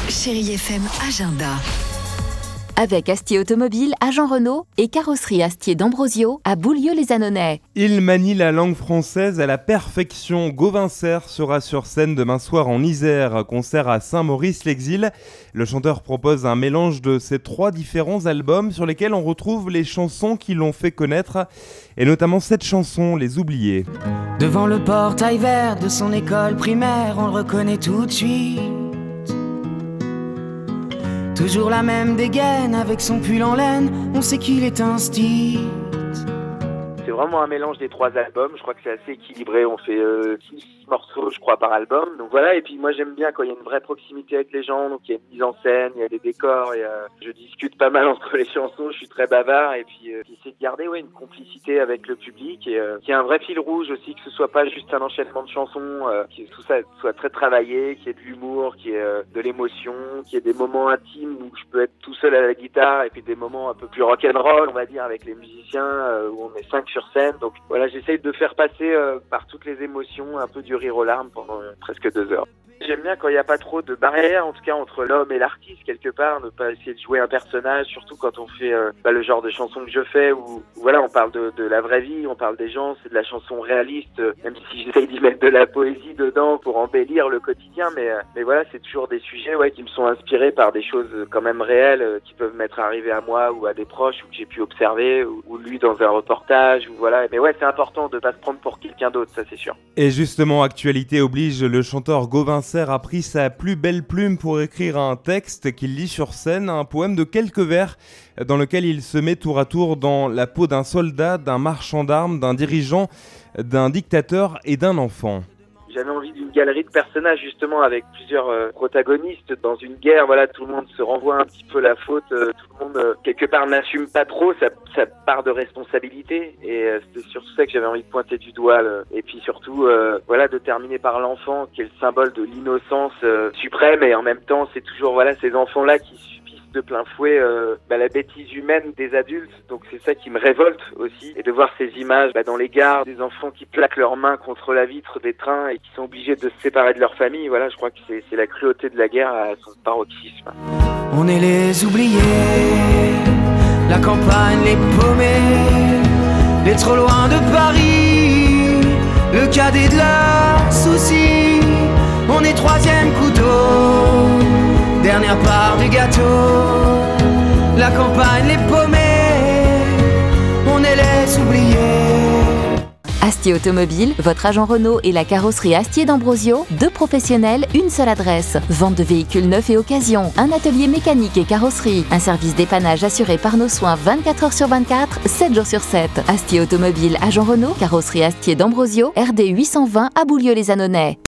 Chérie FM Agenda. Avec Astier Automobile, agent Renault et carrosserie Astier d'Ambrosio à Boulieu-les-Annonay. Il manie la langue française à la perfection. Gauvin Serre sera sur scène demain soir en Isère, concert à Saint-Maurice-l'Exil. Le chanteur propose un mélange de ses 3 différents albums sur lesquels on retrouve les chansons qui l'ont fait connaître, et notamment cette chanson, Les Oubliés. Devant le portail vert de son école primaire, on le reconnaît tout de suite. Toujours la même dégaine avec son pull en laine, on sait qu'il est un style. C'est vraiment un mélange des 3 albums, je crois que c'est assez équilibré, on fait 6 morceaux je crois par album, donc voilà. Et puis moi j'aime bien quand il y a une vraie proximité avec les gens, donc il y a une mise en scène, il y a des décors, je discute pas mal entre les chansons, je suis très bavard, et puis j'essaie de garder une complicité avec le public, et qu'il y ait un vrai fil rouge aussi, que ce soit pas juste un enchaînement de chansons, que tout ça soit très travaillé, qu'il y ait de l'humour, qu'il y ait de l'émotion, qu'il y ait des moments intimes où je peux être tout seul à la guitare, et puis des moments un peu plus rock'n'roll on va dire avec les musiciens, où on est 5 sur scène. Donc voilà, j'essaye de faire passer par toutes les émotions, un peu du rire aux larmes pendant presque 2 heures. J'aime bien quand il n'y a pas trop de barrière, en tout cas entre l'homme et l'artiste quelque part, ne pas essayer de jouer un personnage, surtout quand on fait le genre de chanson que je fais, où voilà, on parle de la vraie vie, on parle des gens, c'est de la chanson réaliste, même si j'essaye d'y mettre de la poésie dedans pour embellir le quotidien, mais voilà, c'est toujours des sujets qui me sont inspirés par des choses quand même réelles, qui peuvent m'être arrivées à moi ou à des proches, ou que j'ai pu observer, ou lu dans un reportage, ou voilà. Mais ouais, c'est important de pas se prendre pour quelqu'un d'autre, ça c'est sûr. Et justement, actualité oblige, le chanteur Gauvin Serre a pris sa plus belle plume pour écrire un texte qu'il lit sur scène, un poème de quelques vers dans lequel il se met tour à tour dans la peau d'un soldat, d'un marchand d'armes, d'un dirigeant, d'un dictateur et d'un enfant. J'avais envie d'une galerie de personnages justement avec plusieurs protagonistes dans une guerre. Voilà, tout le monde se renvoie un petit peu la faute, tout le monde quelque part n'assume pas trop sa part de responsabilité, et c'était surtout ça que j'avais envie de pointer du doigt. Et puis surtout, voilà, de terminer par l'enfant qui est le symbole de l'innocence suprême, et en même temps c'est toujours ces enfants-là qui subissent de plein fouet la bêtise humaine des adultes. Donc c'est ça qui me révolte aussi, et de voir ces images dans les gares, des enfants qui plaquent leurs mains contre la vitre des trains et qui sont obligés de se séparer de leur famille. Voilà, je crois que c'est la cruauté de la guerre à son paroxysme. On est les oubliés, la campagne, les paumés, les trop loin de Paris, le cadet de leurs soucis. On est 3e couteau, dernière part du gâteau, la campagne, les paumés, on est les oubliés. Astier Automobile, votre agent Renault et la carrosserie Astier d'Ambrosio, 2 professionnels, une seule adresse. Vente de véhicules neufs et occasion, un atelier mécanique et carrosserie, un service dépannage assuré par nos soins 24 heures sur 24, 7 jours sur 7. Astier Automobile, agent Renault, carrosserie Astier d'Ambrosio, RD 820 à Boulieu-les-Annonay.